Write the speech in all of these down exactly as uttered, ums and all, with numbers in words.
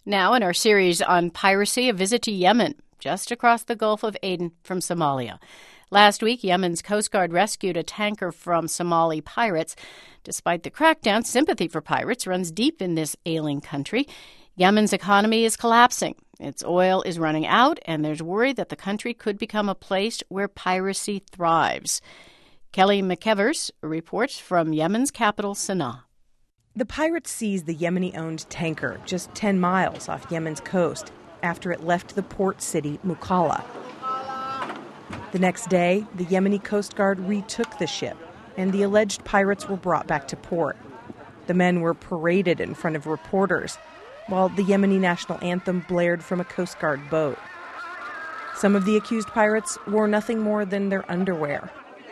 Now, in our series on piracy, a visit to Yemen, just across the Gulf of Aden from Somalia. Last week, Yemen's Coast Guard rescued a tanker from Somali pirates. Despite the crackdown, sympathy for pirates runs deep in this ailing country. Yemen's economy is collapsing. Its oil is running out, and there's worry that the country could become a place where piracy thrives. Kelly McEvers reports from Yemen's capital, Sana'a. The pirates seized the Yemeni-owned tanker just ten miles off Yemen's coast after it left the port city Mukalla. The next day, the Yemeni Coast Guard retook the ship, and the alleged pirates were brought back to port. The men were paraded in front of reporters, while the Yemeni national anthem blared from a Coast Guard boat. Some of the accused pirates wore nothing more than their underwear.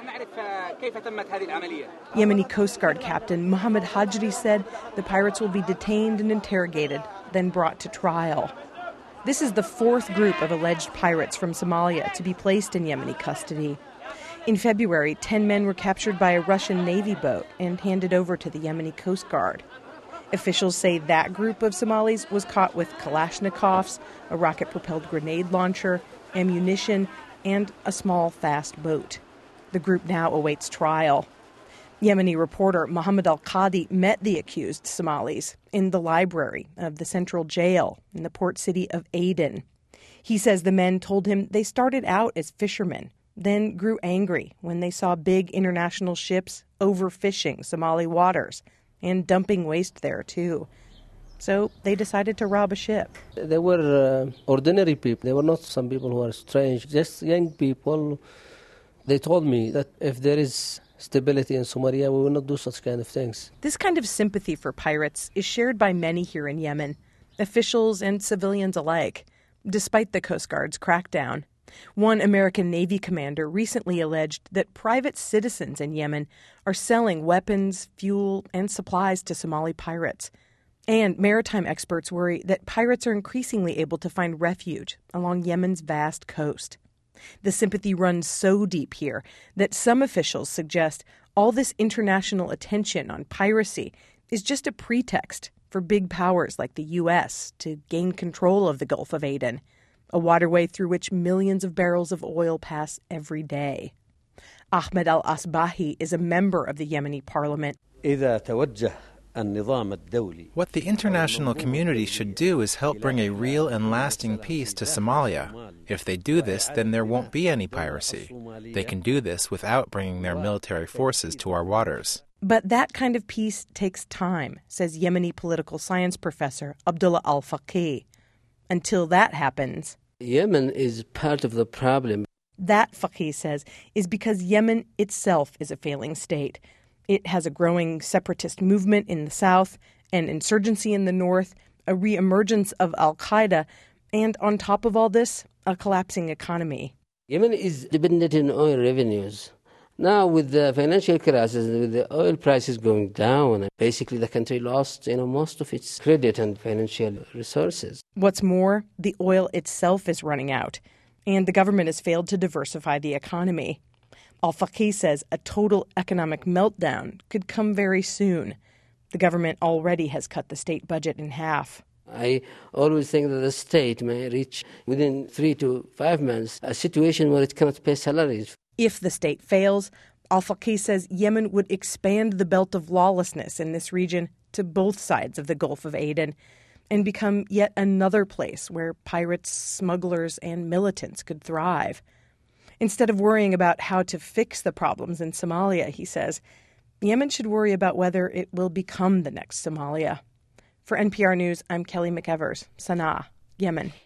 Yemeni Coast Guard Captain Mohammed Hajri said the pirates will be detained and interrogated, then brought to trial. This is the fourth group of alleged pirates from Somalia to be placed in Yemeni custody. In February, ten men were captured by a Russian Navy boat and handed over to the Yemeni Coast Guard. Officials say that group of Somalis was caught with Kalashnikovs, a rocket-propelled grenade launcher, ammunition, and a small, fast boat. The group now awaits trial. Yemeni reporter Mohammed Al-Qadi met the accused Somalis in the library of the central jail in the port city of Aden. He says the men told him they started out as fishermen, then grew angry when they saw big international ships overfishing Somali waters and dumping waste there, too. So they decided to rob a ship. They were uh, ordinary people. They were not some people who are strange, just young people. They told me that if there is stability in Somalia, we will not do such kind of things. This kind of sympathy for pirates is shared by many here in Yemen, officials and civilians alike, despite the Coast Guard's crackdown. One American Navy commander recently alleged that private citizens in Yemen are selling weapons, fuel, and supplies to Somali pirates. And maritime experts worry that pirates are increasingly able to find refuge along Yemen's vast coast. The sympathy runs so deep here that some officials suggest all this international attention on piracy is just a pretext for big powers like the U S to gain control of the Gulf of Aden, a waterway through which millions of barrels of oil pass every day. Ahmed Al-Asbahi is a member of the Yemeni parliament. What the international community should do is help bring a real and lasting peace to Somalia. If they do this, then there won't be any piracy. They can do this without bringing their military forces to our waters. But that kind of peace takes time, says Yemeni political science professor Abdullah Al-Faqih. Until that happens, Yemen is part of the problem. That, Faqih says, is because Yemen itself is a failing state. It has a growing separatist movement in the south, an insurgency in the north, a reemergence of al-Qaeda, and on top of all this, a collapsing economy. Yemen is dependent on oil revenues. Now, with the financial crisis, with the oil prices going down, basically the country lost, you know, most of its credit and financial resources. What's more, the oil itself is running out, and the government has failed to diversify the economy. Al-Faqih says a total economic meltdown could come very soon. The government already has cut the state budget in half. I always think that the state may reach, within three to five months, a situation where it cannot pay salaries. If the state fails, Al-Faqih says Yemen would expand the belt of lawlessness in this region to both sides of the Gulf of Aden and become yet another place where pirates, smugglers, and militants could thrive. Instead of worrying about how to fix the problems in Somalia, he says, Yemen should worry about whether it will become the next Somalia. For N P R News, I'm Kelly McEvers, Sana'a, Yemen.